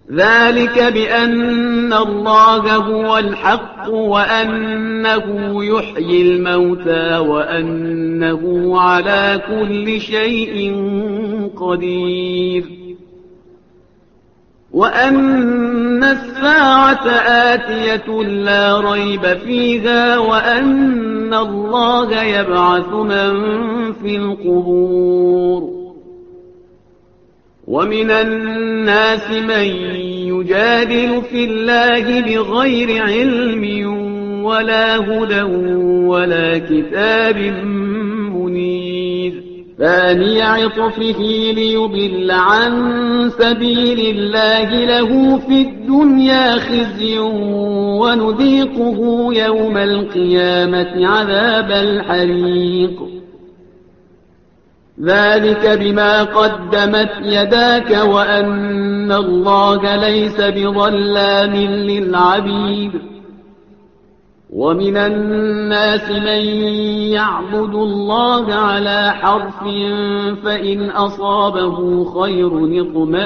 ذلك بأن الله هو الحق وأنه يحيي الموتى وأنه على كل شيء قدير وأن الساعة آتية لا ريب فيها وأن الله يبعث من في القبور ومن الناس من يجادل في الله بغير علم ولا هدى ولا كتاب منير ثاني عطفه ليضل عن سبيل الله له في الدنيا خزي ونذيقه يوم القيامة عذاب الحريق ذلك بما قدمت يداك وأن الله ليس بظلام للعبيد ومن الناس من يعبد الله على حرف فإن أصابه خير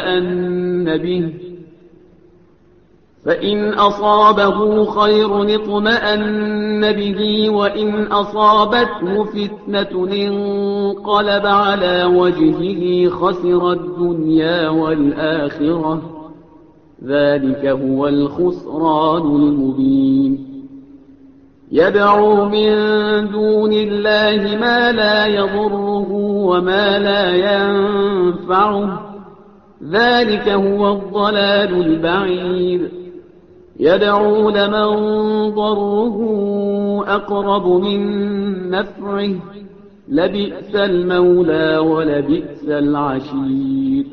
اطمأن به وإن أصابته فتنة انقلب على وجهه خسر الدنيا والآخرة ذلك هو الخسران المبين يدعو من دون الله ما لا يضره وما لا ينفعه ذلك هو الضلال البعيد يدعو لمن ضره أقرب من نفعه لبئس المولى ولبئس العشير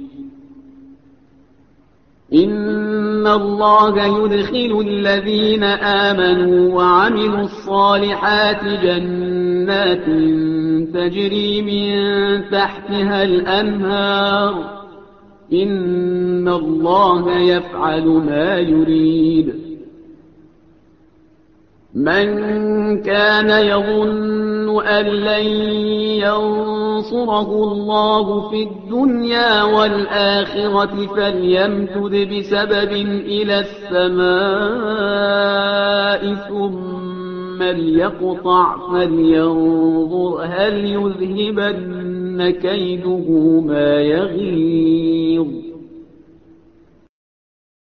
إن الله يدخل الذين آمنوا وعملوا الصالحات جنات تجري من تحتها الأنهار إن الله يفعل ما يريد من كان يظن أن لن ينصره الله في الدنيا والآخرة فليمدد بسبب إلى السماء ثم ليقطع فلينظر هل يذهبن كيده ما يغيظ